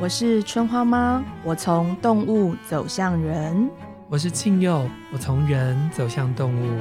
我是春花妈，我从动物走向人。 我是庆佑，我从人走向动物。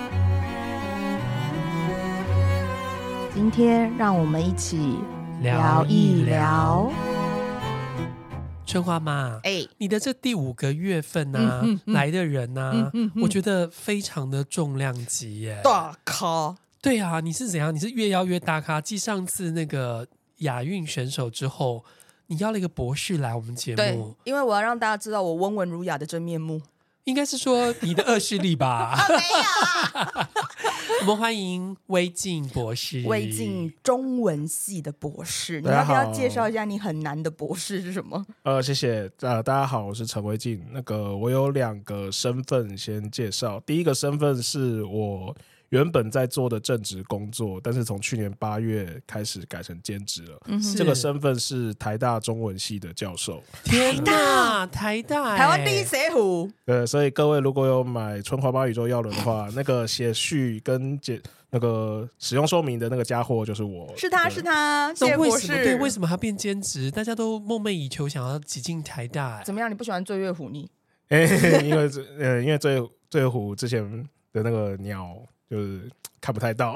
今天让我们一起聊一聊。 春花妈，你的这第5个月份啊，来的人啊，我觉得非常的重量级耶， 大咖。 对啊，你是怎样？你是越邀越大咖。继上次那个亚运选手之后，你邀了一个博士来我们节目。 对，因为我要让大家知道我温文儒雅的真面目。 应该是说你的恶势力吧？ 没有。 我们欢迎威晋博士。 威晋中文系的博士，你要不要介绍一下你很难的博士是什么？ 谢谢。大家好，我是陈威晋。我有2个身份先介绍。第一个身份是我原本在做的正职工作，但是从去年8月开始改成兼职了。这个身份是台大中文系的教授。 天哪，台大， 台湾第一谁虎。 对，所以各位如果有买春华妈宇宙药轮的话，那个写序跟那个使用说明的那个家伙就是我。 是他，谢博士。 对，为什么他变兼职？大家都梦寐以求想要挤进台大。 怎么样？你不喜欢醉月虎你？ 因为醉月虎之前的那个鸟就是看不太到，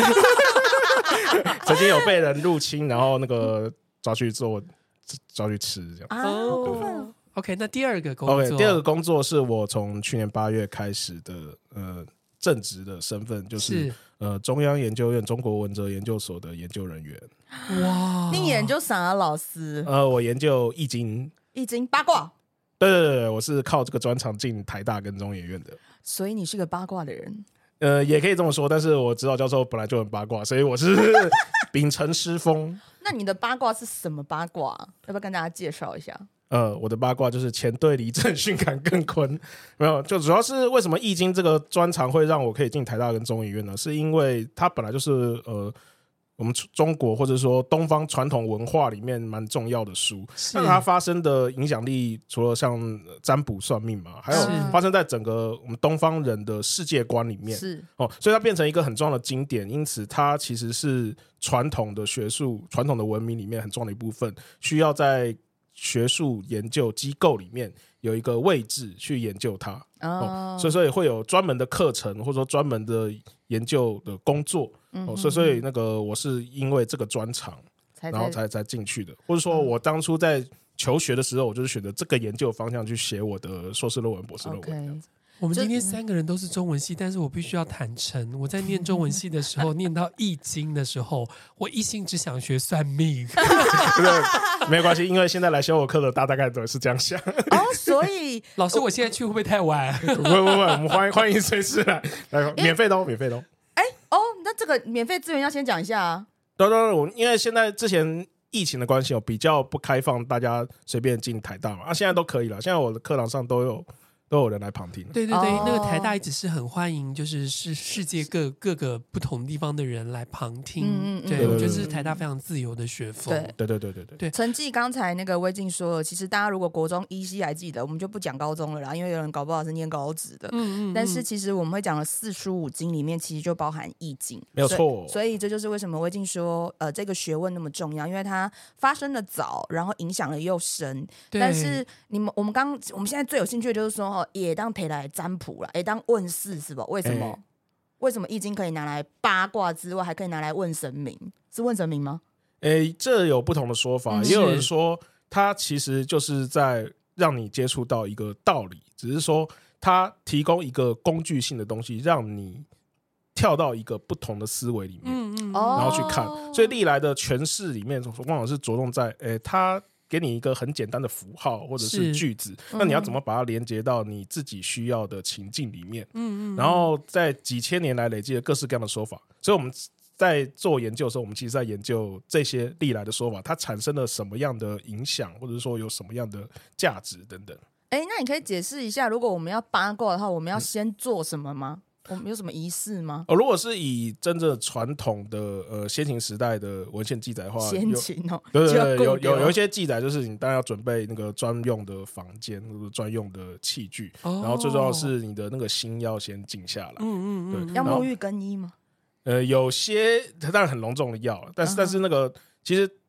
曾经有被人入侵，然后那个抓去吃这样。 OK， 那第2个工作， 第2个工作是我从去年8月开始的正职的身份，就是中央研究院中国文哲研究所的研究人员。 哇， 你研究啥老师？ 我研究易经八卦。 对，我是靠这个专长进台大跟中研院的。 所以你是个八卦的人。 也可以这么说，但是我指导教授本来就很八卦，所以我是秉承师风。 那你的八卦是什么八卦？要不要跟大家介绍一下？ 我的八卦就是乾兑离震巽坎艮坤，没有，就主要是为什么易经这个专长会让我可以进台大跟中研院呢？是因为它本来就是我们中国或者说东方传统文化里面蛮重要的书，但它发生的影响力除了像占卜算命嘛，还有发生在整个我们东方人的世界观里面，所以它变成一个很重要的经典，因此它其实是传统的学术、传统的文明里面很重要的一部分，需要在学术研究机构里面有一个位置去研究它。所以会有专门的课程或者说专门的研究的工作。所以我是因为这个专长然后才进去的，或者说我当初在求学的时候我就是选择这个研究方向去写我的硕士论文博士论文这样子。 我们今天3个人都是中文系，但是我必须要坦诚，我在念中文系的时候念到易经的时候，我一心只想学算命。 没关系，因为现在来修我课的大概都是这样想。 所以老师我现在去会不会太晚？ 不会，我们欢迎随时来免费的哦。 那这个免费资源要先讲一下啊。 对，因为现在之前疫情的关系比较不开放大家随便进台大嘛，现在都可以了，现在我的课堂上都有人来旁听。 对，那个台大一直是很欢迎，就是世界各个不同地方的人来旁听。对，我觉得是台大非常自由的学风。 对。 承继刚才那个威晋说了，其实大家如果国中依稀还记得，我们就不讲高中了啦，因为有人搞不好是念高职的。但是其实我们会讲的4书5经里面，其实就包含易经， 没有错。 所以这就是为什么威晋说这个学问那么重要，因为它发生的早，然后影响的又深。但是我们现在最有兴趣的就是说也当提来占卜啦，也当问事是吧？为什么？为什么易经可以拿来八卦之外，还可以拿来问神明？是问神明吗？ 这有不同的说法，也有人说它其实就是在让你接触到一个道理，只是说它提供一个工具性的东西，让你跳到一个不同的思维里面，然后去看。所以历来的诠释里面，往往是着重在它给你一个很简单的符号或者是句子，那你要怎么把它连接到你自己需要的情境里面？然后在几千年来累积了各式各样的说法，所以我们在做研究的时候，我们其实在研究这些历来的说法，它产生了什么样的影响，或者说有什么样的价值等等。 那你可以解释一下，如果我们要八卦的话，我们要先做什么吗？我们有什么仪式吗？ 如果是以真正传统的先秦时代的文献记载的话， 先秦对，有一些记载，就是你当然要准备那个专用的房间或者专用的器具，然后最重要的是你的那个心要先静下来。对， 要沐浴更衣吗？ 有些当然很隆重的要，但是那个其实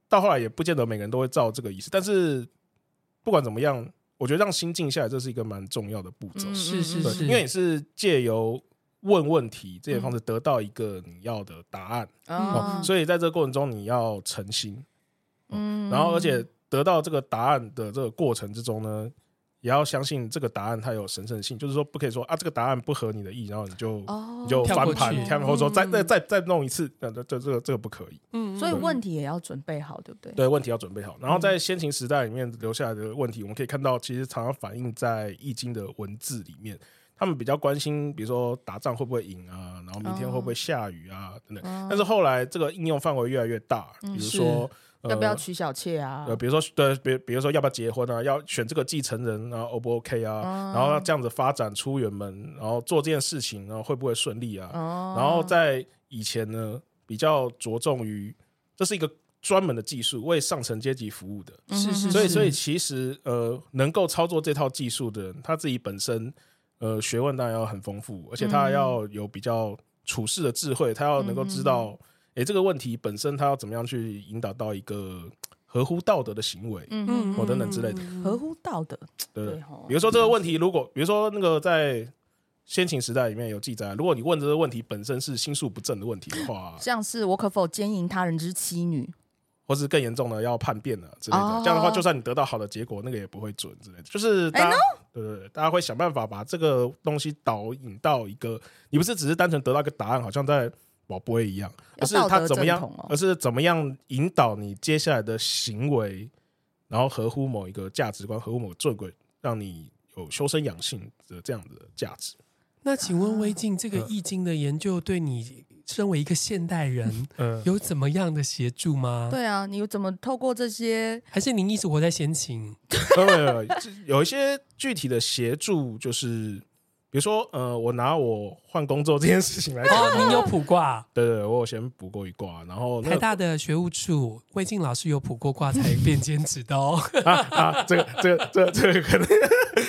到后来也不见得每个人都会照这个仪式，但是不管怎么样，我觉得让心静下来，这是一个蛮重要的步骤。 是， 因为你是借由问问题这些方式得到一个你要的答案，所以在这个过程中你要诚心，然后而且得到这个答案的这个过程之中呢，也要相信这个答案它有神圣性，就是说不可以说啊这个答案不合你的意，然后你就翻盘，或者说再弄一次，这个不可以。 所以问题也要准备好，对不对？ 对，问题要准备好。然后在先秦时代里面留下来的问题，我们可以看到，其实常常反映在《易经》的文字里面。他们比较关心，比如说打仗会不会赢啊，然后明天会不会下雨啊，等等。但是后来这个应用范围越来越大，比如说要不要娶小妾啊？ 比如说比如说要不要结婚啊？要选这个继承人啊 ，O 不 OK 啊？然后要这样子发展出远门，然后做这件事情，然后会不会顺利啊？然后在以前呢，比较着重于这是一个专门的技术，为上层阶级服务的。所以其实能够操作这套技术的人，他自己本身学问当然要很丰富，而且他要有比较处事的智慧，他要能够知道，这个问题本身他要怎么样去引导到一个合乎道德的行为，等等之类的。 合乎道德， 对。比如说这个问题，如果比如说那个在先秦时代里面有记载，如果你问这个问题本身是心术不正的问题的话， 像是我可否奸淫他人之妻女， 或是更严重的要叛变了之类的，这样的话，就算你得到好的结果，那个也不会准之类的。就是大家，对，大家会想办法把这个东西导引到一个，你不是只是单纯得到一个答案，好像在宝贝一样，而是他怎么样，而是怎么样引导你接下来的行为，然后合乎某一个价值观，合乎某个正轨，让你有修身养性的这样的价值。 那请问威晋，这个易经的研究对你身为一个现代人有怎么样的协助吗？ 对啊，你怎么透过这些？ 还是您一直活在先秦？ 有一些具体的协助，就是比如说我拿我换工作这件事情来讲， 您有卜卦？ 对，我有先卜过一卦，然后台大的学务处魏晋老师有卜过卦才变兼职的哦。 这个可能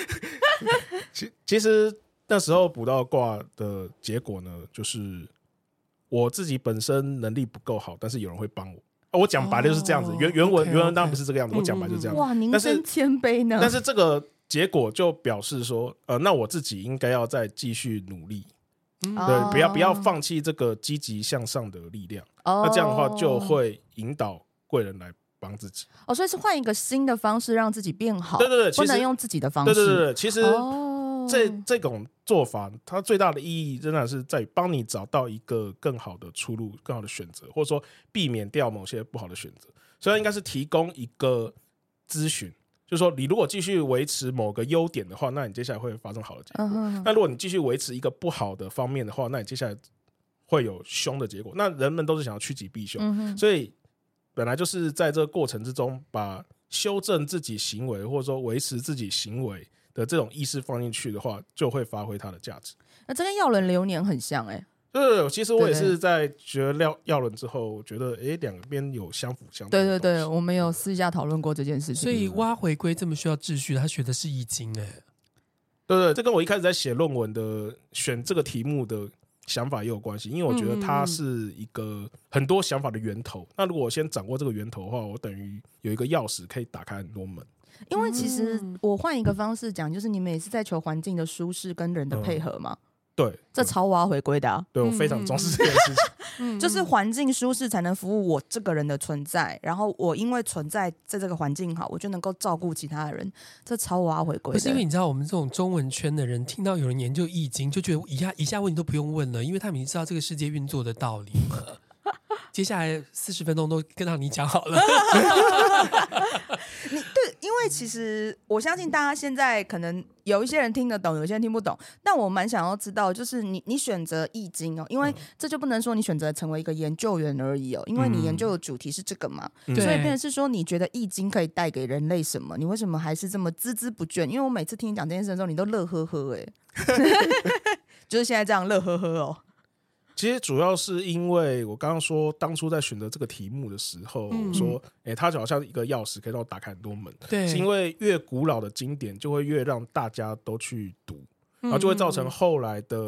其实那时候卜到卦的结果呢，就是我自己本身能力不够好，但是有人会帮我。我讲白了就是这样子，原文当然不是这个样子，我讲白就是这样子。 哇，您真谦卑呢。 但是这个结果就表示说，那我自己应该要再继续努力，对，不要放弃这个积极向上的力量。那这样的话就会引导贵人来帮自己。 所以是换一个新的方式让自己变好。 对， 不能用自己的方式。 对，其实这种做法，它最大的意义仍然是在帮你找到一个更好的出路、更好的选择，或者说避免掉某些不好的选择。所以它应该是提供一个咨询，就是说你如果继续维持某个优点的话，那你接下来会发生好的结果。那如果你继续维持一个不好的方面的话，那你接下来会有凶的结果。那人们都是想要趋吉避凶，所以本来就是在这个过程之中，把修正自己行为或者说维持自己行为的这种意识放进去的话，就会发挥它的价值。 那这跟药轮流年很像对，其实我也是在学药轮之后，我觉得两边有相辅相成。 对，我们有私下讨论过这件事情。 所以挖回归这么需要秩序，他学的是易经对，这跟我一开始在写论文的选这个题目的想法也有关系，因为我觉得它是一个很多想法的源头。那如果我先掌握这个源头的话，我等于有一个钥匙可以打开很多门。 因为其实我换一个方式讲，就是你们也是在求环境的舒适跟人的配合嘛。 对， 这超我要回归的。 对，我非常重视这件事情。就是环境舒适才能服务我这个人的存在，然后我因为存在在这个环境好，我就能够照顾其他的人。这超我要回归的。 不是因为你知道，我们这种中文圈的人听到有人研究易经，就觉得以下问题都不用问了，因为他们已经知道这个世界运作的道理了。接下来40分钟都跟到你讲好了。 对，因为其实我相信大家现在可能有一些人听得懂，有些人听不懂，但我蛮想要知道，就是你选择易经因为这就不能说你选择成为一个研究员而已因为你研究的主题是这个嘛，所以变成是说你觉得易经可以带给人类什么？你为什么还是这么孜孜不倦？因为我每次听你讲这件事的时候，你都乐呵呵就是现在这样乐呵呵其实主要是因为我刚刚说，当初在选择这个题目的时候，说，它就好像一个钥匙，可以让我打开很多门。 对， 是因为越古老的经典就会越让大家都去读，然后就会造成后来的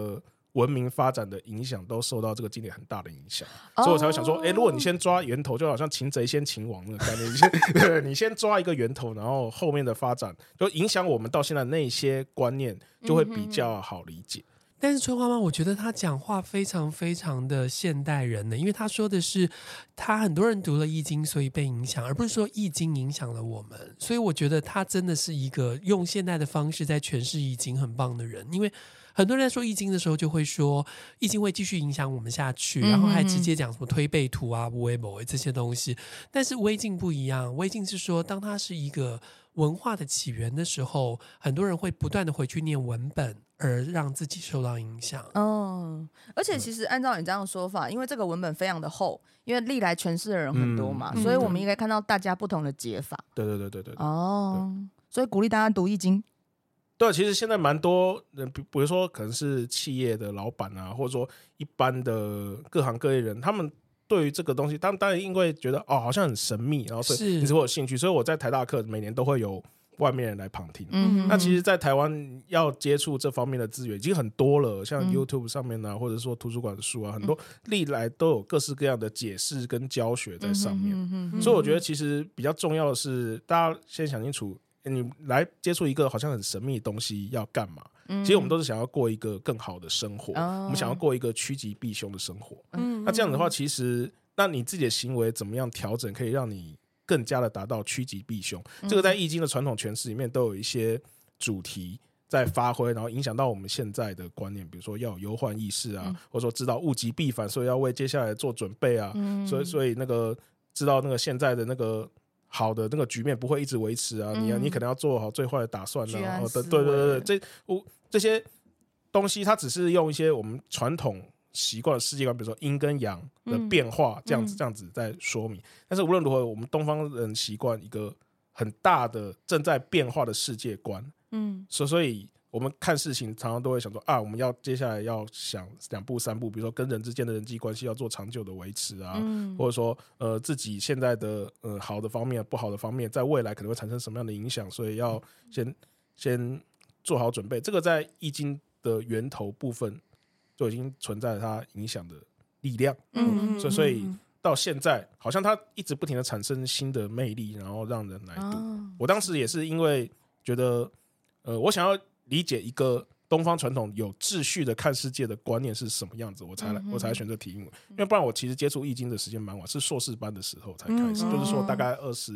文明发展的影响都受到这个经典很大的影响，所以我才会想说，如果你先抓源头，就好像擒贼先擒王那个概念，你先抓一个源头，然后后面的发展就影响我们到现在那些观念就会比较好理解。 但是春花妈，我觉得他讲话非常非常的现代人呢，因为他说的是他很多人读了易经所以被影响，而不是说易经影响了我们，所以我觉得他真的是一个用现代的方式在诠释易经很棒的人。因为很多人在说易经的时候就会说易经会继续影响我们下去，然后还直接讲什么推背图啊、无为某为这些东西，但是微经不一样，微经是说当它是一个文化的起源的时候，很多人会不断的回去念文本，而让自己受到影响。 而且其实按照你这样的说法，因为这个文本非常的厚，因为历来诠释的人很多嘛，所以我们应该看到大家不同的解法。 对。 所以鼓励大家读易经。 对，其实现在蛮多人，比如说可能是企业的老板啊，或者说一般的各行各业人，他们对于这个东西，当然因为觉得好像很神秘，然后所以你是会有兴趣，所以我在台大课每年都会有外面人来旁听。那其实，在台湾要接触这方面的资源已经很多了，像 YouTube 上面啊，或者说图书馆的书啊，很多历来都有各式各样的解释跟教学在上面。所以我觉得其实比较重要的是，大家先想清楚。你来接触一个好像很神秘的东西要干嘛？其实我们都是想要过一个更好的生活，我们想要过一个趋吉避凶的生活。那这样的话，其实那你自己的行为怎么样调整，可以让你更加的达到趋吉避凶？这个在易经的传统诠释里面都有一些主题在发挥，然后影响到我们现在的观念，比如说要有忧患意识啊，或者说知道物极必反，所以要为接下来做准备啊。所以那个知道那个现在的那个。好的那个局面不会一直维持啊，你可能要做好最坏的打算啊。对，这些东西它只是用一些我们传统习惯的世界观，比如说阴跟阳的变化这样子在说明。但是无论如何，我们东方人习惯一个很大的正在变化的世界观，所以我们看事情常常都会想说我们要接下来要想2步3步，比如说跟人之间的人际关系要做长久的维持啊，或者说自己现在的好的方面不好的方面在未来可能会产生什么样的影响，所以要先做好准备。这个在易经的源头部分就已经存在了它影响的力量。所以到现在好像它一直不停的产生新的魅力，然后让人来读。我当时也是因为觉得我想要理解一个东方传统有秩序的看世界的观念是什么样子，我才选择题目。因为不然我其实接触易经的时间蛮晚，是硕士班的时候才开始，就是说大概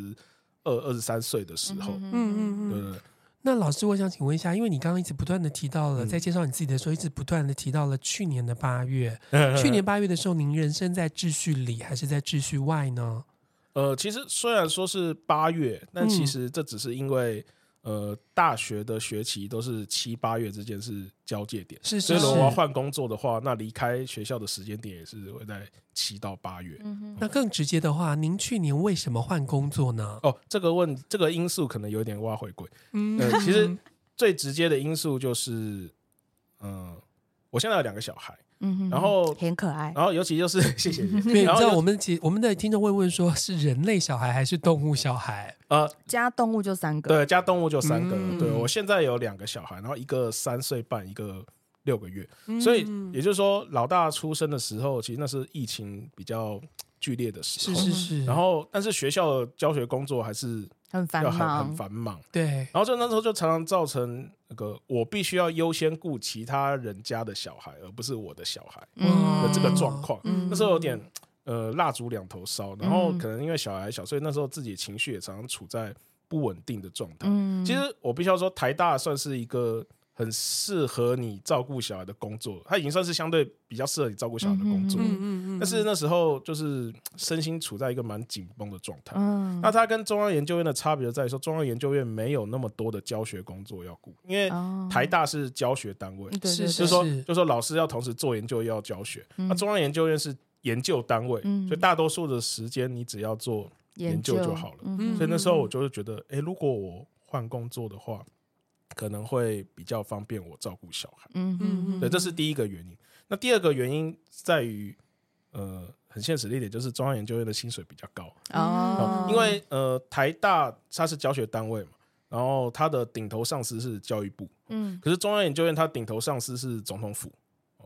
22、23岁的时候。对。 那老师，我想请问一下，因为你刚刚一直不断的提到了，在介绍你自己的时候，一直不断的提到了去年的8月。去年8月的时候，您人生在秩序里还是在秩序外呢？ 其实虽然说是8月，但其实这只是因为大学的学期都是7、8月之间是交界点，所以如果我要换工作的话，那离开学校的时间点也是会在7到8月。 那更直接的话，您去年为什么换工作呢？ 这个因素可能有点挖回归。其实最直接的因素就是，我现在有2个小孩。然后很可爱， 然后尤其就是谢谢你。 对，你知道我们的听众会问说，是人类小孩还是动物小孩？ 加动物就3个。 对，加动物就3个。对，我现在有2个小孩，然后一个3岁半，一个6个月。所以也就是说，老大出生的时候，其实那是疫情比较剧烈的时候。 是。 然后，但是学校的教学工作还是很繁忙。 对。 然后那时候就常常造成那个我必须要优先顾其他人家的小孩，而不是我的小孩的这个状况。那时候有点蜡烛2头烧，然后可能因为小孩小，所以那时候自己的情绪也常常处在不稳定的状态。其实我必须要说，台大算是一个很适合你照顾小孩的工作，它已经算是相对比较适合你照顾小孩的工作。但是那时候就是身心处在一个蛮紧绷的状态。那它跟中央研究院的差别在于说，中央研究院没有那么多的教学工作要顾，因为台大是教学单位，就是说老师要同时做研究又要教学。那中央研究院是研究单位，所以大多数的时间你只要做研究就好了。所以那时候我就会觉得，如果我换工作的话，可能会比较方便我照顾小孩。对，这是第一个原因。那第二个原因在于，很现实的一点就是中央研究院的薪水比较高。因为台大它是教学单位嘛，然后它的顶头上司是教育部。可是中央研究院它顶头上司是总统府。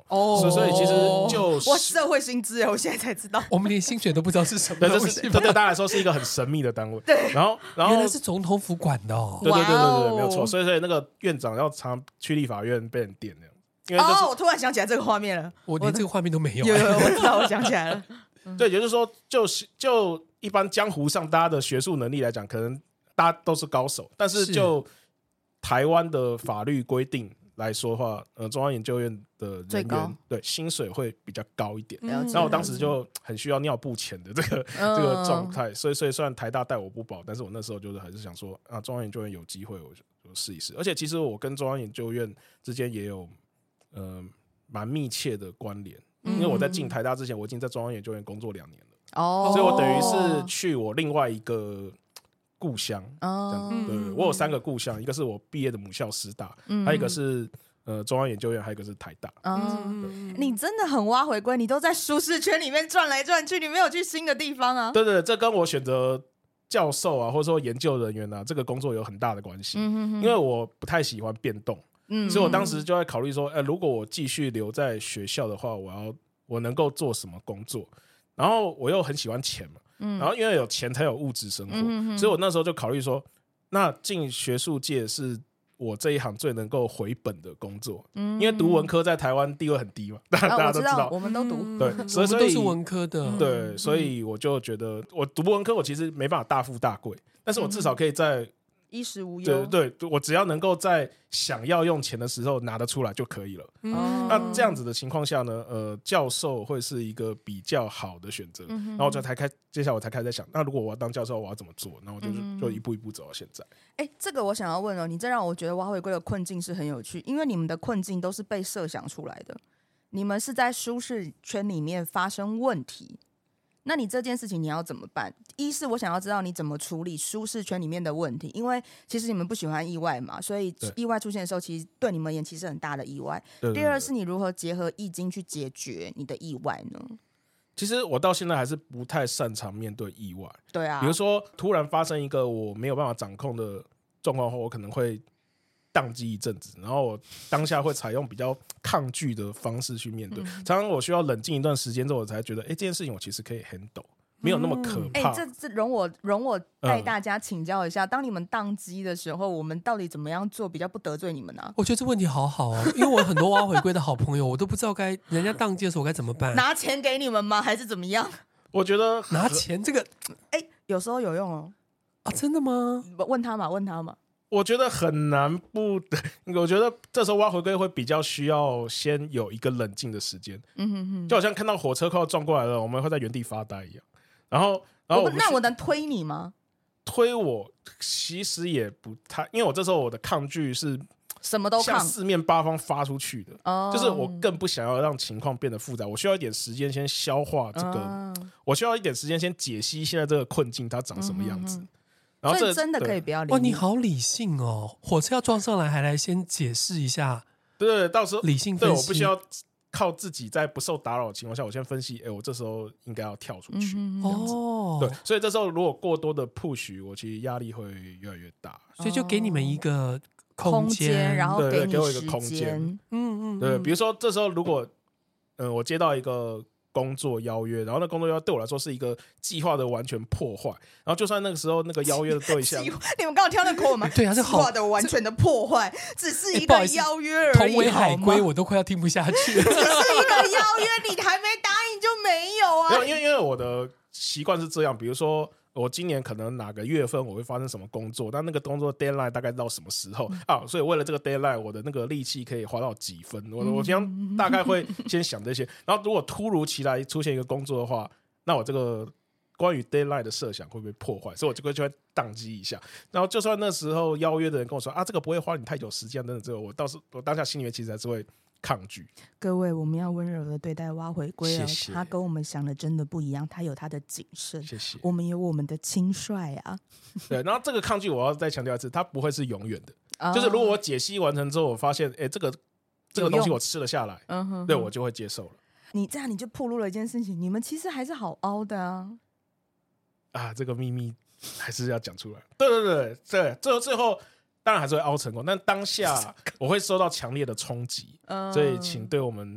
所以其实就哇，社会薪资我现在才知道， 我们连薪水都不知道是什么对， 东西， 这对大家来说是一个很神秘的单位。对，然后原来是总统府管的哦。 对，没有错。所以那个院长要常去立法院被人电那样。因为我突然想起来这个画面了， 我连这个画面都没有。 有，我知道，我想起来了。 对，也就是说，就一般江湖上大家的学术能力来讲，可能大家都是高手，但是就台湾的法律规定来说的话，中央研究院的人员对薪水会比较高一点。然后我当时就很需要尿布钱的这个状态，所以虽然台大待我不薄，但是我那时候就是还是想说啊，中央研究院有机会我就试一试。而且其实我跟中央研究院之间也有蛮密切的关联。因为我在进台大之前，我已经在中央研究院工作2年了，所以我等于是去我另外一个故乡，这样子。对，我有3个故乡，一个是我毕业的母校师大，还有一个是中央研究院，还有一个是台大。 你真的很挖回归，你都在舒适圈里面转来转去，你没有去新的地方啊？ 对，这跟我选择教授啊，或者说研究人员啊，这个工作有很大的关系。因为我不太喜欢变动。所以我当时就在考虑说，如果我继续留在学校的话，我能够做什么工作？然后我又很喜欢钱嘛，然后因为有钱才有物质生活，所以我那时候就考虑说，那进学术界是我这一行最能够回本的工作，因为读文科在台湾地位很低嘛，大家都知道， 我们都读， 对，所以都是文科的， 对，所以我就觉得我读文科，我其实没办法大富大贵，但是我至少可以在衣食无忧。 对，我只要能够在想要用钱的时候拿得出来就可以了。那这样子的情况下呢，教授会是一个比较好的选择。然后接下来我才开始在想，那如果我要当教授，我要怎么做？然后就一步一步走到现在。 这个我想要问你这让我觉得挖回归的困境是很有趣，因为你们的困境都是被设想出来的，你们是在舒适圈里面发生问题。那你这件事情你要怎么办？一是我想要知道你怎么处理舒适圈里面的问题，因为其实你们不喜欢意外嘛，所以意外出现的时候，其实对你们而言其实很大的意外。第二是你如何结合易经去解决你的意外呢？ 其实我到现在还是不太擅长面对意外。 对啊， 比如说突然发生一个我没有办法掌控的状况后，我可能会宕机一阵子，然后我当下会采用比较抗拒的方式去面对。常常我需要冷静一段时间之后，我才觉得，这件事情我其实可以 handle， 没有那么可怕。 这容我带大家请教一下，当你们宕机的时候，我们到底怎么样做比较不得罪你们呢？ 我觉得这问题好好因为我有很多挖回归的好朋友，我都不知道人家宕机的时候我该怎么办。 拿钱给你们吗？还是怎么样？ 我觉得拿钱这个， 有时候有用哦。 真的吗？ 问他嘛。 我觉得很难不，我觉得这时候挖回归会比较需要先有一个冷静的时间，就好像看到火车快要撞过来了，我们会在原地发呆一样。然后那我能推你吗？ 推我其实也不太，因为我这时候我的抗拒是什么都抗， 向四面八方发出去的，就是我更不想要让情况变得复杂，我需要一点时间先消化这个，我需要一点时间先解析现在这个困境它长什么样子。然后所以真的可以不要理你好理性哦！火车要撞上来，还来先解释一下。 对，到时候理性分析， 对，我不需要靠自己在不受打扰的情况下，我先分析，我这时候应该要跳出去。对，所以这时候如果过多的 push， 我其实压力会越来越大。 所以就给你们一个空间，然后给我一个空间。对，比如说这时候如果我接到一个工作邀约，然后那工作邀约对我来说是一个计划的完全破坏，然后就算那个时候那个邀约的对象， 你们刚刚挑那口吗？ 对啊，这计划的完全的破坏，只是一个邀约而已， 同为海归，我都快要听不下去了。只是一个邀约，你还没答应就没有啊？ 因为我的习惯是这样，比如说我今年可能哪个月份我会发生什么工作，但那个工作 deadline 大概到什么时候所以为了这个 deadline 我的那个力气可以花到几分，我这样大概会先想这些，然后如果突如其来出现一个工作的话，那我这个关于 deadline 的设想会不会破坏，所以我就会宕机一下。然后就算那时候邀约的人跟我说这个不会花你太久时间等等，这个我当下心里面其实还是会抗拒。 各位，我们要温柔的对待挖回归谢谢。 他跟我们想的真的不一样，他有他的谨慎， 谢谢。 我们有我们的轻率啊。 对，然后这个抗拒我要再强调一次，它不会是永远的。就是如果我解析完成之后，我发现这个东西我吃了下来，对，我就会接受了。 你这样你就暴露了一件事情，你们其实还是好凹的这个秘密还是要讲出来。对，最后当然还是会凹成功，但当下我会受到强烈的冲击，所以请对我们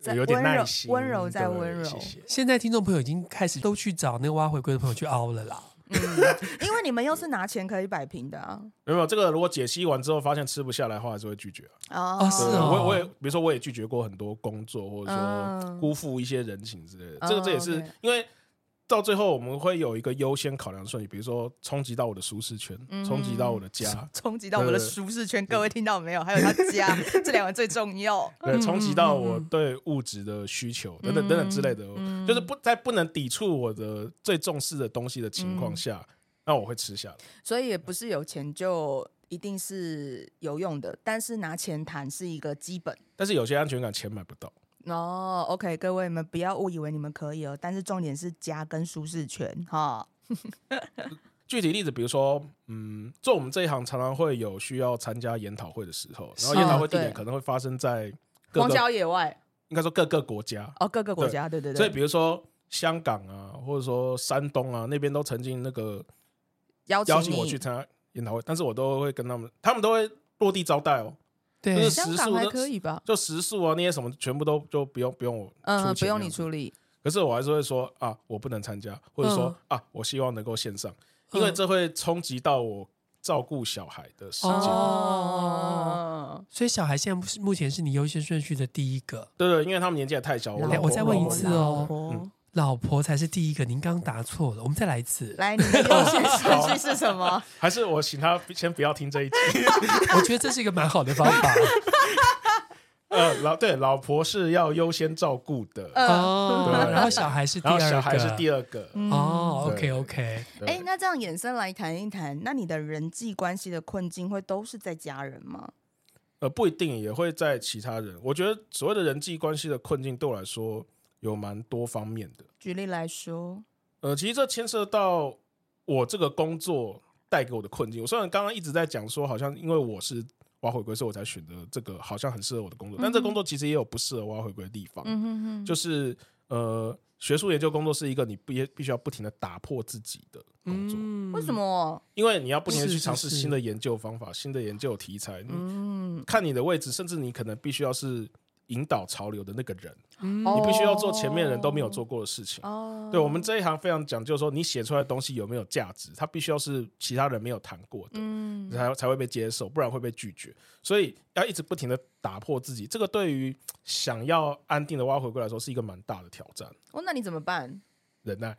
有点耐心， 温柔再温柔。 谢谢。 现在听众朋友已经开始都去找那个挖回归的朋友去凹了啦。 因为你们又是拿钱可以摆平的啊。 没有这个，如果解析完之后发现吃不下来的话，还是会拒绝是哦， 我也比如说我也拒绝过很多工作，或者说辜负一些人情之类的。这也是因为到最后我们会有一个优先考量顺序，比如说冲击到我的舒适圈，冲击到我的家， 冲击到我的舒适圈。各位听到没有？还有他家，这两个最重要。 对，冲击到我对物质的需求等等等等之类的，就是在不能抵触我的最重视的东西的情况下，那我会吃下来。 所以也不是有钱就一定是有用的，但是拿钱谈是一个基本。 但是有些安全感钱买不到。 OK， 各位你们不要误以为你们可以哦，但是重点是家跟舒适圈哈。 具体例子，比如说，做我们这一行常常会有需要参加研讨会的时候，然后研讨会地点可能会发生在荒郊野外， 应该说各个国家各个国家，对。 所以比如说香港啊，或者说山东啊那边都曾经那个邀请我去参加研讨会，但是我都会跟他们都会落地招待哦。 对， 香港还可以吧？ 就食宿啊那些什么，全部都就不用我出钱， 不用你处理。 可是我还是会说啊，我不能参加，或者说我希望能够线上，因为这会冲击到我照顾小孩的时间。 所以小孩现在目前是你优先顺序的第一个。 对，因为他们年纪也太小。 我再问一次哦。老婆才是第一个，您刚刚答错了，我们再来一次。 来，你的优先顺序是什么？ 还是我请他先不要听这一集？ 我觉得这是一个蛮好的方法。 老婆是要优先照顾的， 然后小孩是第二个， 小孩是第二个。 OK。 那这样衍生来谈一谈，那你的人际关系的困境会都是在家人吗？ 不一定，也会在其他人。我觉得所谓的人际关系的困境，对我来说有蛮多方面的。 举例来说， 其实这牵涉到我这个工作带给我的困境。我虽然刚刚一直在讲说，好像因为我是挖回归，所以我才选择这个好像很适合我的工作，但这个工作其实也有不适合挖回归的地方。就是学术研究工作是一个你必须要不停的打破自己的工作。 为什么？ 因为你要不停的去尝试新的研究方法、新的研究题材。看你的位置，甚至你可能必须要是引导潮流的那个人，你必须要做前面人都没有做过的事情。对，我们这一行非常讲究说，你写出来的东西有没有价值，它必须要是其他人没有谈过的，才会被接受，不然会被拒绝。所以要一直不停的打破自己，这个对于想要安定的挖回归来说是一个蛮大的挑战。 那你怎么办？ 忍耐。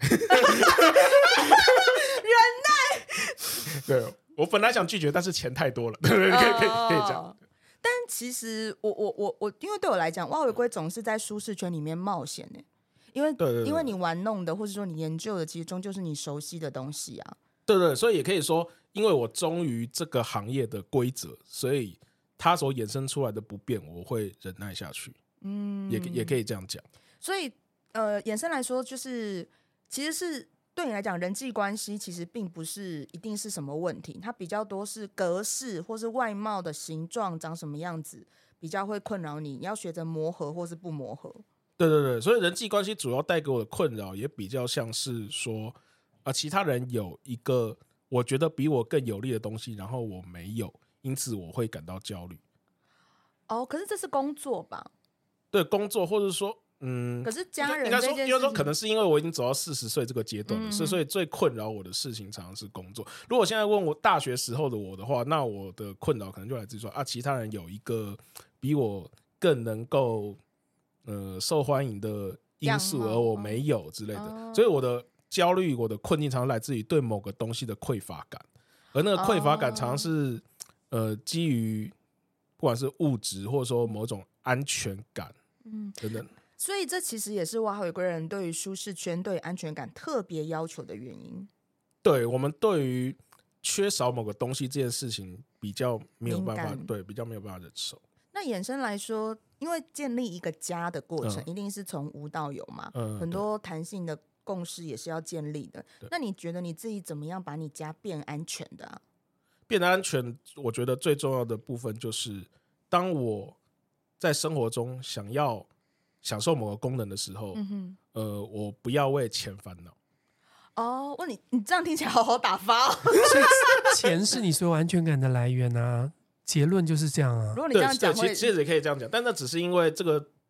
忍耐。对，我本来想拒绝，但是钱太多了，可以这样。 但其实我因为对我来讲，挖回归总是在舒适圈里面冒险呢，因为你玩弄的，或者说你研究的，其实终究是你熟悉的东西啊。 对，所以也可以说，因为我忠于这个行业的规则，所以它所衍生出来的不便，我会忍耐下去。也可以这样讲。所以衍生来说，就是其实是。对你来讲，人际关系其实并不是一定是什么问题，它比较多是格式或是外貌的形状长什么样子，比较会困扰你，你要学着磨合或是不磨合。 对，所以人际关系主要带给我的困扰，也比较像是说，其他人有一个我觉得比我更有利的东西，然后我没有，因此我会感到焦虑。 可是这是工作吧？ 对，工作或者说。 可是家人应该说，可能是因为我已经走到40岁这个阶段了，所以最困扰我的事情常常是工作。如果现在问我大学时候的我的话，那我的困扰可能就来自于说其他人有一个比我更能够受欢迎的因素，而我没有之类的。所以我的焦虑、我的困境常常来自于对某个东西的匮乏感，而那个匮乏感常常是基于不管是物质或者说某种安全感等等。 所以这其实也是挖回归人对于舒适圈、对于安全感特别要求的原因。 对，我们对于缺少某个东西这件事情比较没有办法，比较没有办法忍受。 那衍生来说，因为建立一个家的过程，一定是从无到有嘛，很多弹性的共识也是要建立的。那你觉得你自己怎么样把你家变安全的啊？ 变得安全，我觉得最重要的部分就是，当我在生活中想要享受某个功能的时候，我不要为钱烦恼。 你这样听起来好好打发哦。 所以钱是你所有安全感的来源啊，结论就是这样啊。 如果你这样讲， 其实也可以这样讲，但那只是因为这个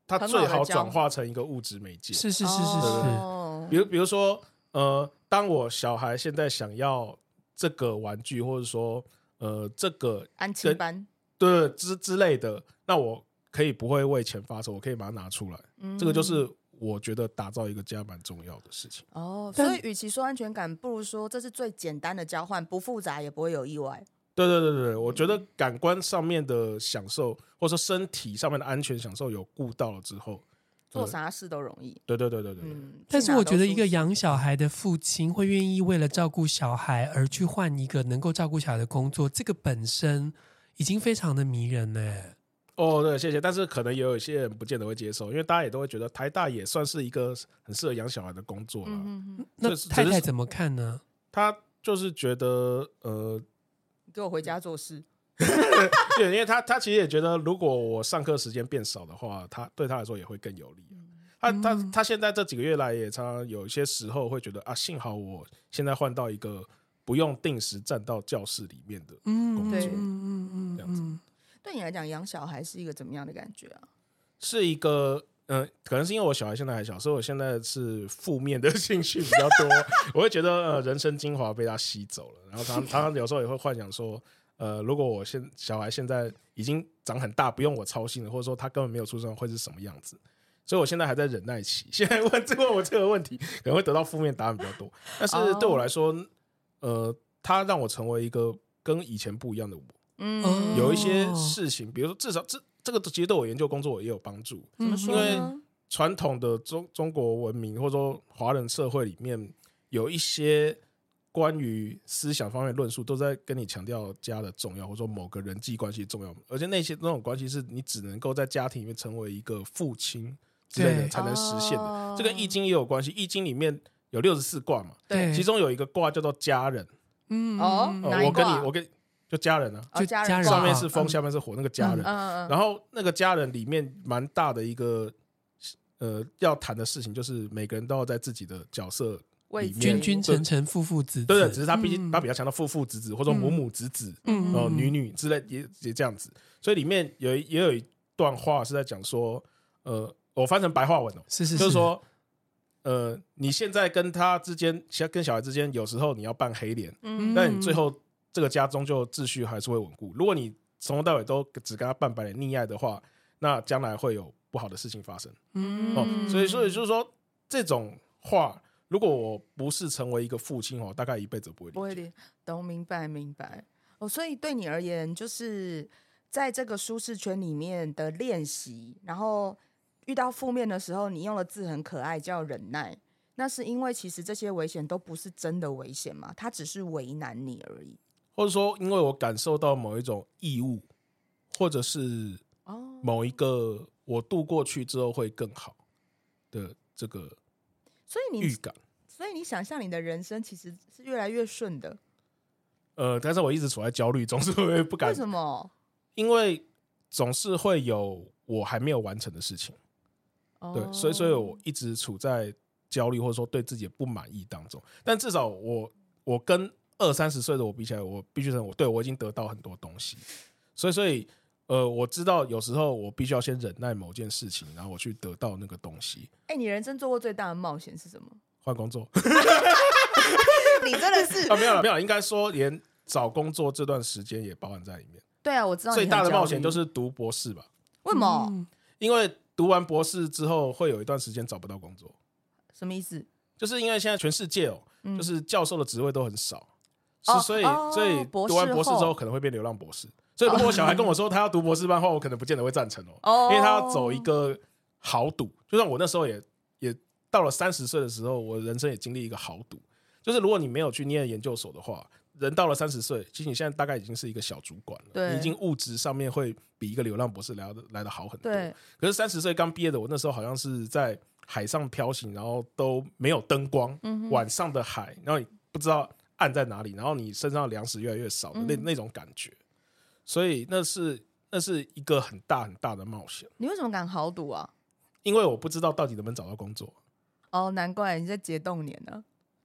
它最好转化成一个物质媒介。 是， 比如说当我小孩现在想要这个玩具，或者说这个安亲班对之类的，那我可以不会为钱发愁，我可以把它拿出来。这个就是我觉得打造一个家蛮重要的事情。 所以与其说安全感，不如说这是最简单的交换，不复杂也不会有意外。 对，我觉得感官上面的享受，或者说身体上面的安全享受有顾到了之后， 做啥事都容易。 对。 但是我觉得一个养小孩的父亲会愿意为了照顾小孩而去换一个能够照顾小孩的工作，这个本身已经非常的迷人了。 对，谢谢。但是可能也有一些人不见得会接受，因为大家也都会觉得台大也算是一个很适合养小孩的工作啦。 那太太怎么看呢？ 他就是觉得给我回家做事。 对，因为他其实也觉得，如果我上课时间变少的话，对他来说也会更有利。他现在这几个月来也常常有一些时候会觉得幸好我现在换到一个不用定时站到教室里面的工作，这样子。 对你来讲，养小孩是一个怎么样的感觉啊？ 是一个可能是因为我小孩现在还小，所以我现在是负面的情绪比较多。我会觉得人生精华被他吸走了，然后常常有时候也会幻想说，如果我小孩现在已经长很大，不用我操心了，或者说他根本没有出生会是什么样子？所以我现在还在忍耐期。现在问我这个问题，可能会得到负面答案比较多。但是对我来说，他让我成为一个跟以前不一样的我。有一些事情，比如说至少这个其实对我研究工作也有帮助。 怎么说呢？ 因为传统的中国文明或者说华人社会里面，有一些关于思想方面的论述都在跟你强调家的重要，或者说某个人际关系重要，而且那种关系是你只能够在家庭里面成为一个父亲之类的才能实现的。这跟易经也有关系，易经里面有64卦嘛， 对， 其中有一个卦叫做家人。 哪一卦？ 我跟就家人啊， 就家人上面是风，下面是火，那个家人。然后那个家人里面蛮大的一个要谈的事情，就是每个人都要在自己的角色里面君臣父父子子。 对，只是他比较强调父子，或者说母子，女之类也这样子。所以里面也有一段话是在讲说，我翻成白话文就是说，你现在跟他之间，跟小孩之间，有时候你要扮黑脸，但你最后这个家中就秩序还是会稳固。如果你从头到尾都只跟他扮白脸溺爱的话，那将来会有不好的事情发生。所以就是说，这种话，如果我不是成为一个父亲，大概一辈子不会理解。 懂，明白。所以对你而言，就是在这个舒适圈里面的练习，然后遇到负面的时候，你用的字很可爱，叫忍耐。那是因为其实这些危险都不是真的危险嘛，它只是为难你而已。 或者说，因为我感受到某一种义务，或者是某一个我度过去之后会更好的这个预感。 所以你想象你的人生其实是越来越顺的。 但是我一直处在焦虑中，所以不敢。 为什么？ 因为总是会有我还没有完成的事情。对，所以我一直处在焦虑，或者说对自己的不满意当中。但至少我跟20-30岁的我比起来，我必须承认，我已经得到很多东西。所以我知道有时候我必须要先忍耐某件事情，然后我去得到那个东西。 你人生做过最大的冒险是什么？ 换工作。 你真的是没有，应该说连找工作这段时间也包含在里面。 对啊，我知道最大的冒险就是读博士吧。 为什么？ 因为读完博士之后会有一段时间找不到工作。 什么意思？ 就是因为现在全世界就是教授的职位都很少，所以读完博士之后可能会变流浪博士。所以如果我小孩跟我说他要读博士班的话，我可能不见得会赞成因为他要走一个豪赌。就像我那时候也到了30岁的时候，我人生也经历一个豪赌，就是如果你没有去念研究所的话，人到了30岁，其实你现在大概已经是一个小主管了，你已经物质上面会比一个流浪博士来的好很多。可是30岁刚毕业的我，那时候好像是在海上漂行，然后都没有灯光，晚上的海，然后你不知道岸在哪里，然后你身上的粮食越来越少的那种感觉。所以那是一个很大很大的冒险。 你为什么敢豪赌啊？ 因为我不知道到底能不能找到工作。 难怪你在结冻年呢。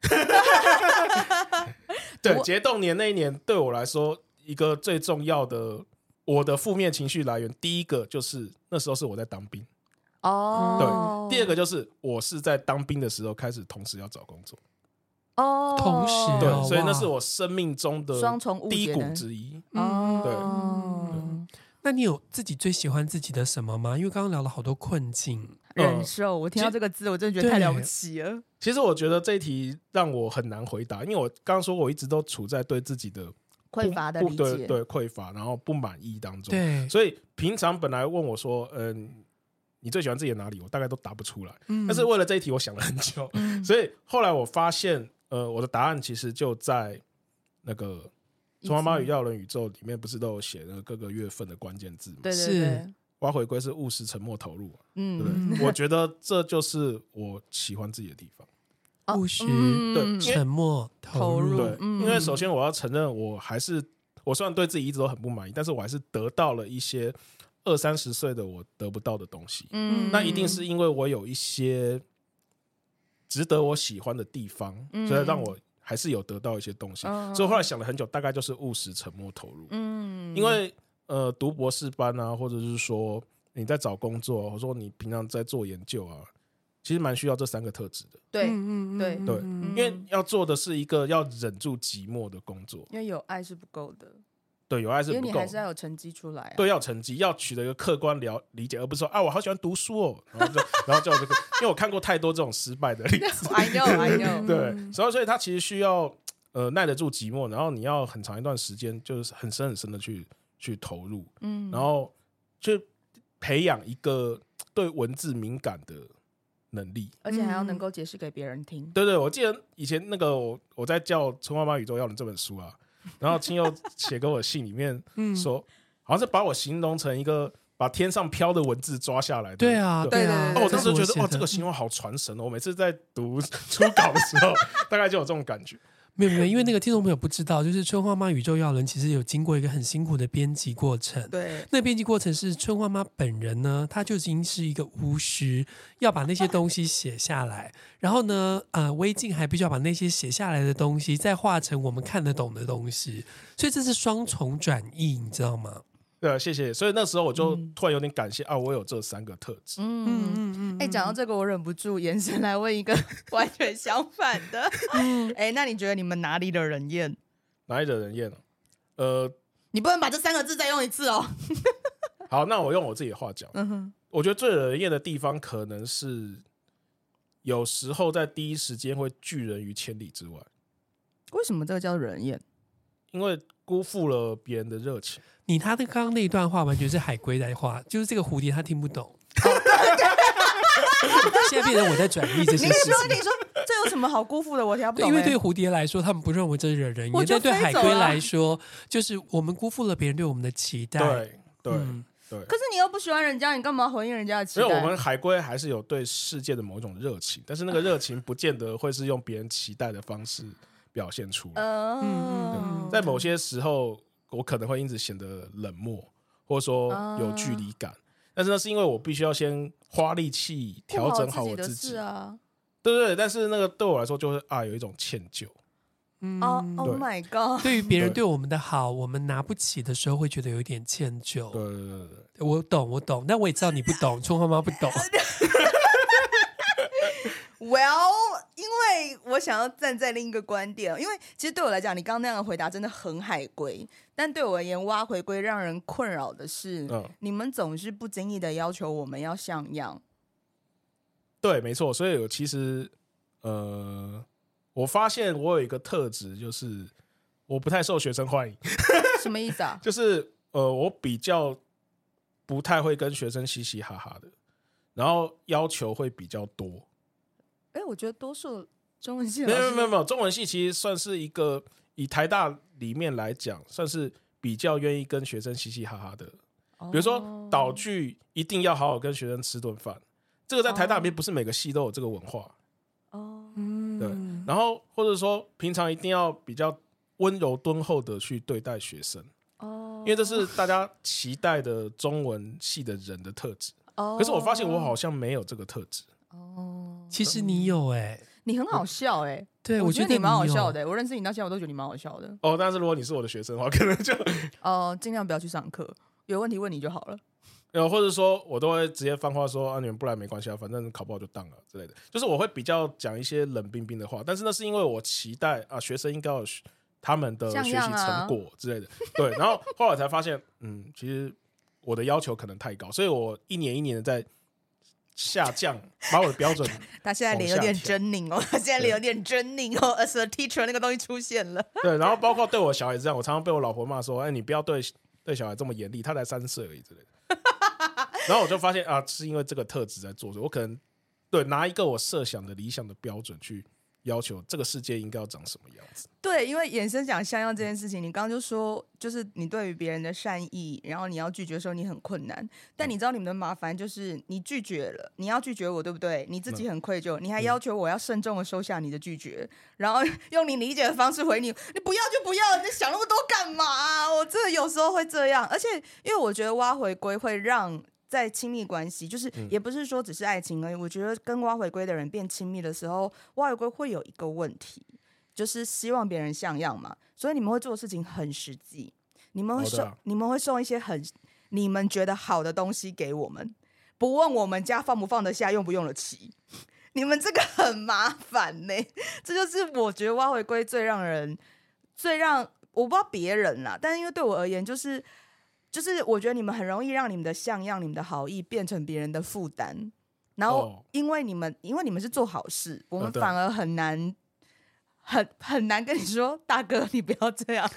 对，结冻年那一年对我来说，一个最重要的我的负面情绪来源，第一个就是那时候是我在当兵。 哦， 对，第二个就是我是在当兵的时候开始同时要找工作， 哦， 同时对，所以那哇是我生命中的双重误低谷解呢之一。 哦， 那你有自己最喜欢自己的什么吗？因为刚刚聊了好多困境， 忍受，我听到这个字，我真的觉得太了不起了。 其实我觉得这一题让我很难回答，因为我刚刚说我一直都处在对自己的匮乏的理解， 对匮乏，然后不满意当中。 对， 所以平常本来问我说，你最喜欢自己的哪里？我大概都答不出来。但是为了这一题，我想了很久。所以后来我发现，我的答案其实就在那个《春花妈与耀人宇宙》里面，不是都有写那个各个月份的关键字吗？ 对对对， 挖回归是务实、沉默、投入。对不对？我觉得这就是我喜欢自己的地方。 务实、 对， 沉默、投入。 对，因为首先我要承认，我虽然对自己一直都很不满意，但是我还是得到了一些20-30岁的我得不到的东西。那一定是因为我有一些值得我喜欢的地方，所以让我还是有得到一些东西。所以后来想了很久，大概就是务实、沉默、投入。因为读博士班啊，或者是说你在找工作，或者说你平常在做研究啊，其实蛮需要这3个特质的。 对对对，因为要做的是一个要忍住寂寞的工作。 因为有爱是不够的， 对，有爱是不够， 因为你还是要有成绩出来。 对，要成绩，要取得一个客观理解，而不是说我好喜欢读书哦，然后就这个，因为我看过太多这种失败的例子。 I know， 对，所以他其实需要耐得住寂寞，然后你要很长一段时间，就是很深很深的去投入，然后去培养一个对文字敏感的能力， 而且还要能够解释给别人听。 对，我记得以前那个我在教《春花妈宇宙要人》这本书啊，然后青佑写给我的信里面说，好像是把我形容成一个把天上飘的文字抓下来的。 对啊， 对我那时候觉得这个形形容好传神哦！我每次在读初稿的时候，大概就有这种感觉。 没有，因为那个听众朋友不知道，就是春花妈宇宙要人其实有经过一个很辛苦的编辑过程。 对， 那编辑过程是春花妈本人呢，她就已经是一个巫师，要把那些东西写下来，然后呢，微镜还必须要把那些写下来的东西再画成我们看得懂的东西，所以这是双重转译，你知道吗？ 对，谢谢。所以那时候我就突然有点感谢我有这3个特质。 讲到这个，我忍不住延伸来问一个完全相反的。那你觉得你们哪里的人厌？ 哪里的人厌呢？ 你不能把这3个字再用一次哦。 好，那我用我自己的话讲。我觉得最惹人厌的地方，可能是有时候在第一时间会拒人于千里之外。 为什么这个叫惹人厌？ 因为辜负了别人的热情。 他的刚刚那一段话完全是海龟来话，就是这个蝴蝶他听不懂。现在变成我在转译这些事情。 你说这有什么好辜负的？我听不懂。 因为对蝴蝶来说，他们不认为这是惹人厌，但对海龟来说，就是我们辜负了别人对我们的期待。 对。 可是你又不喜欢人家，你干嘛回应人家的期待？ 因为我们海龟还是有对世界的某一种热情，但是那个热情不见得会是用别人期待的方式表现出来。在某些时候，我可能会因此显得冷漠，或者说有距离感。但是那是因为我必须要先花力气调整好我自己啊。 对，但是那个对我来说就会有一种歉疚。 Oh my god！ 对于别人对我们的好，我们拿不起的时候，会觉得有一点歉疚。 对， 我懂，但我也知道你不懂，春花妈不懂。 Well， 因为我想要站在另一个观点，因为其实对我来讲，你刚刚那样的回答真的很海龟，但对我而言，挖回归让人困扰的是，你们总是不经意的要求我们要像样。 对，没错，所以我其实我发现我有一个特质，就是我不太受学生欢迎。 什么意思啊？ 就是我比较不太会跟学生嘻嘻哈哈的，然后要求会比较多。 我觉得多数中文系没有，中文系其实算是一个以台大里面来讲，算是比较愿意跟学生嘻嘻哈哈的。比如说导剧一定要好好跟学生吃顿饭，这个在台大里面不是每个系都有这个文化。对，然后或者说平常一定要比较温柔敦厚的去对待学生，因为这是大家期待的中文系的人的特质。可是我发现我好像没有这个特质。 其实你有你很好笑对， 我觉得你蛮好笑的我认识你到现在，我都觉得你蛮好笑的。 但是如果你是我的学生的话，可能就尽量不要去上课，有问题问你就好了。 或者说我都会直接放话说啊，你们不来没关系啊，反正考不好就当了之类的，就是我会比较讲一些冷冰冰的话，但是那是因为我期待啊，学生应该有他们的学习成果之类的，对，然后后来才发现，其实我的要求可能太高，所以我一年一年的在下降，把我的标准他现在脸有点狰狞哦，他现在脸有点狰狞哦 ，as a teacher 那个东西出现了。 对，然后包括对我小孩子这样，我常常被我老婆骂说：“哎，你不要对小孩这么严厉，他才3岁而已之类的。”然后我就发现啊，是因为这个特质在做，我可能对拿一个我设想的理想的标准去要求这个世界应该要长什么样子。 对，因为衍生讲像样这件事情，你刚刚就说，就是你对于别人的善意，然后你要拒绝的时候你很困难，但你知道你们的麻烦就是你拒绝了，你要拒绝我，对不对？你自己很愧疚，你还要求我要慎重的收下你的拒绝，然后用你理解的方式回你，你不要就不要，你想那么多干嘛啊？我真的有时候会这样，而且因为我觉得挖回归会让在亲密关系，就是也不是说只是爱情而已，我觉得跟挖回归的人变亲密的时候，挖回归会有一个问题，就是希望别人像样嘛，所以你们会做的事情很实际，你们会送一些你们觉得好的东西给我们，不问我们家放不放得下，用不用得起。你们这个很麻烦呢，这就是我觉得挖回归最让我不知道别人啦，但是因为对我而言，就是我觉得你们很容易让你们的像样、你们的好意变成别人的负担，然后因为你们是做好事，我们反而很难。很难跟你说，大哥，你不要这样。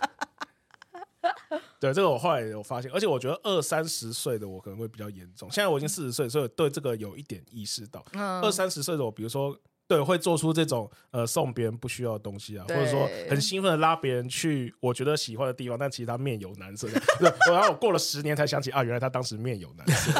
对，这个我后来有发现，而且我觉得20-30岁的我可能会比较严重。现在我已经40岁，所以我对这个有一点意识到。20-30岁的我，比如说，对，会做出这种送别人不需要的东西啊，或者说很兴奋的拉别人去我觉得喜欢的地方，但其实他面有难色。然后我过了10年才想起啊，原来他当时面有难色。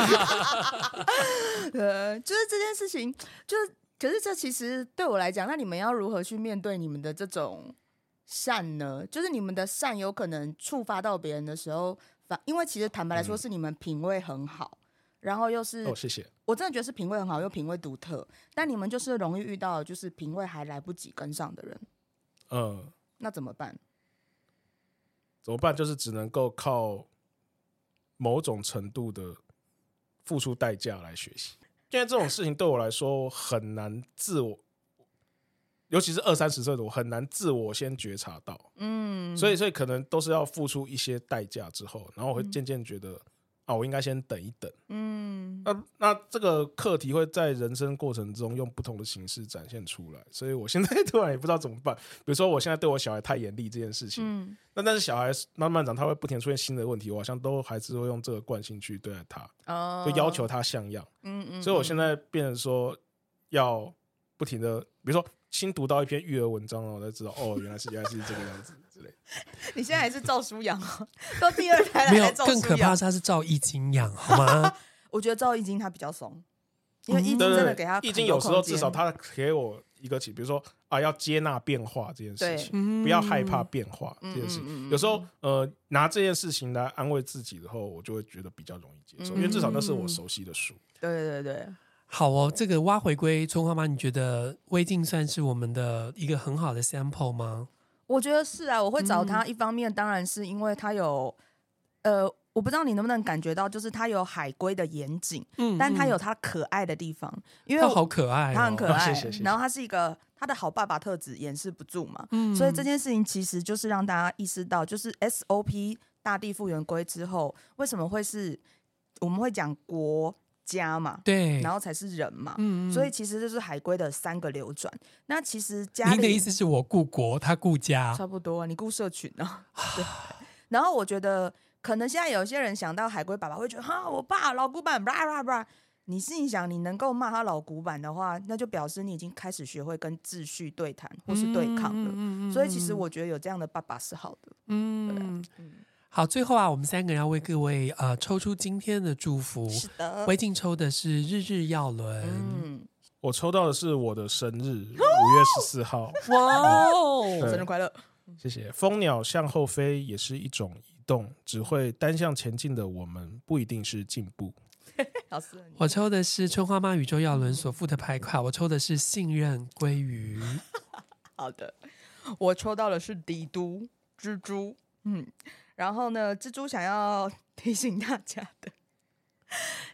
就是这件事情，可是这其实对我来讲，那你们要如何去面对你们的这种善呢？就是你们的善有可能触发到别人的时候，因为其实坦白来说是你们品味很好，然后又是谢谢， 我真的觉得是品味很好又品味独特，但你们就是容易遇到就是品味还来不及跟上的人，那怎么办？ 怎么办？就是只能够靠某种程度的付出代价来学习。现在这种事情对我来说很难自我，尤其是20-30岁的我很难自我先觉察到，所以可能都是要付出一些代价之后，然后我会渐渐觉得我应该先等一等，那这个课题会在人生过程中用不同的形式展现出来，所以我现在突然也不知道怎么办。比如说我现在对我小孩太严厉这件事情，但是小孩慢慢长，他会不停出现新的问题，我好像都还是会用这个惯性去对待他，就要求他像样，所以我现在变成说要不停的，比如说新读到一篇育儿文章，我才知道原来是这个样子之类的。 你现在还是照书养哦，都第2胎了没有还照书养。 更可怕的是他是照易经养，好吗？ 我觉得照易经他比较松，因为易经真的给他易经有时候至少他给我一个比如说要接纳变化这件事情，不要害怕变化这件事情。有时候拿这件事情来安慰自己的后，我就会觉得比较容易接受，因为至少那是我熟悉的书。 对。 好哦，这个挖回归春花妈，你觉得微镜算是我们的一个很好的 sample 吗？ 我觉得是啊，我会找他，一方面当然是因为他有我不知道你能不能感觉到，就是他有海龟的严谨，但他有他可爱的地方，因为他好可爱， 他很可爱， 谢谢。 然后他是一个他的好爸爸特质掩饰不住嘛，所以这件事情其实就是让大家意识到，就是 SOP 大地复原归之后，为什么会是我们会讲国家嘛， 对， 然后才是人嘛，所以其实就是海龟的3个流转。那其实家里您的意思是我顾国，他顾家， 差不多啊，你顾社群啊。对。然后我觉得可能现在有些人想到海龟爸爸会觉得我爸老古板，你心想你能够骂他老古板的话，那就表示你已经开始学会跟秩序对谈或是对抗了。所以其实我觉得有这样的爸爸是好的。 好，最后我们3个人要为各位抽出今天的祝福。 是的， 微镜抽的是日日耀伦， 我抽到的是我的生日5月14号。 哇哦，生日快乐！ 谢谢。蜂鸟向后飞也是一种移动，只会单向前进的我们不一定是进步。 老师， 我抽的是春花妈宇宙耀伦所附的牌卡，我抽的是信任鲑鱼。 好的，我抽到的是帝都蜘蛛。然后呢，蜘蛛想要提醒大家的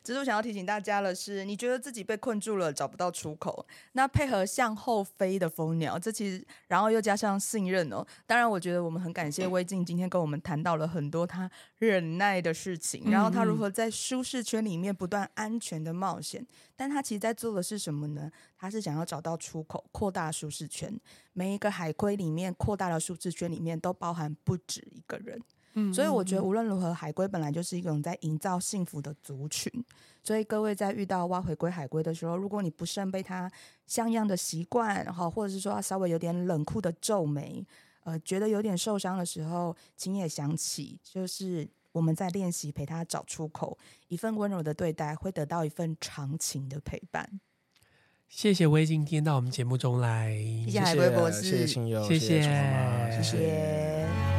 只是我想要提醒大家的是，你觉得自己被困住了，找不到出口，那配合向后飞的蜂鸟，这其实然后又加上信任哦。当然，我觉得我们很感谢威静今天跟我们谈到了很多他忍耐的事情，然后他如何在舒适圈里面不断安全的冒险。但他其实在做的是什么呢？他是想要找到出口，扩大舒适圈。每一个海龟里面扩大的舒适圈里面都包含不止一个人。所以我觉得无论如何，海龟本来就是一种在营造幸福的族群。所以各位在遇到挖回归海龟的时候，如果你不慎被它像样的习惯，或者是说它稍微有点冷酷的皱眉，觉得有点受伤的时候，请也想起，就是我们在练习陪他找出口，一份温柔的对待会得到一份长情的陪伴。 谢谢威静今天到我们节目中来， 谢谢海龟博士， 谢谢亲友， 谢谢谢谢。 谢谢。